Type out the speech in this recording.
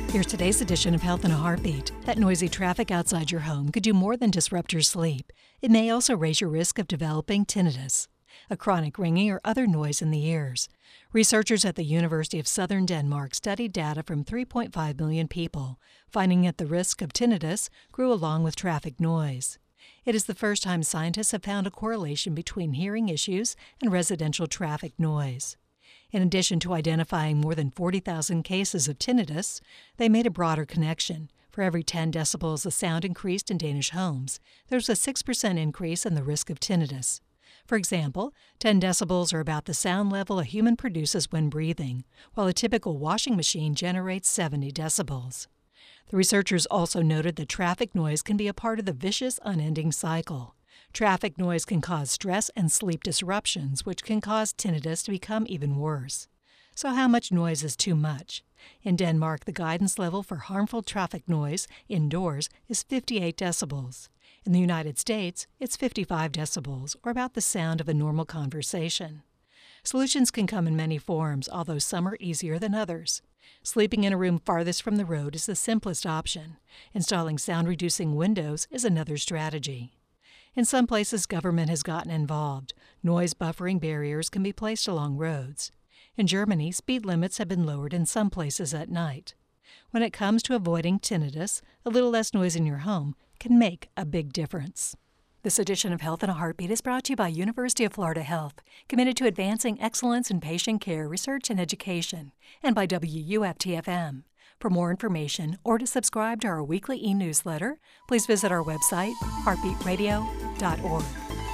Here's today's edition of Health in a Heartbeat. That noisy traffic outside your home could do more than disrupt your sleep. It may also raise your risk of developing tinnitus, a chronic ringing or other noise in the ears. Researchers at the University of Southern Denmark studied data from 3.5 million people, finding that the risk of tinnitus grew along with traffic noise. It is the first time scientists have found a correlation between hearing issues and residential traffic noise. In addition to identifying more than 40,000 cases of tinnitus, they made a broader connection. For every 10 decibels the sound increased in Danish homes, there's a 6% increase in the risk of tinnitus. For example, 10 decibels are about the sound level a human produces when breathing, while a typical washing machine generates 70 decibels. The researchers also noted that traffic noise can be a part of the vicious, unending cycle. Traffic noise can cause stress and sleep disruptions, which can cause tinnitus to become even worse. So how much noise is too much? In Denmark, the guidance level for harmful traffic noise indoors is 58 decibels. In the United States, it's 55 decibels, or about the sound of a normal conversation. Solutions can come in many forms, although some are easier than others. Sleeping in a room farthest from the road is the simplest option. Installing sound-reducing windows is another strategy. In some places, government has gotten involved. Noise buffering barriers can be placed along roads. In Germany, speed limits have been lowered in some places at night. When it comes to avoiding tinnitus, a little less noise in your home can make a big difference. This edition of Health in a Heartbeat is brought to you by University of Florida Health, committed to advancing excellence in patient care, research, and education, and by WUFT-FM. For more information or to subscribe to our weekly e-newsletter, please visit our website, heartbeatradio.org.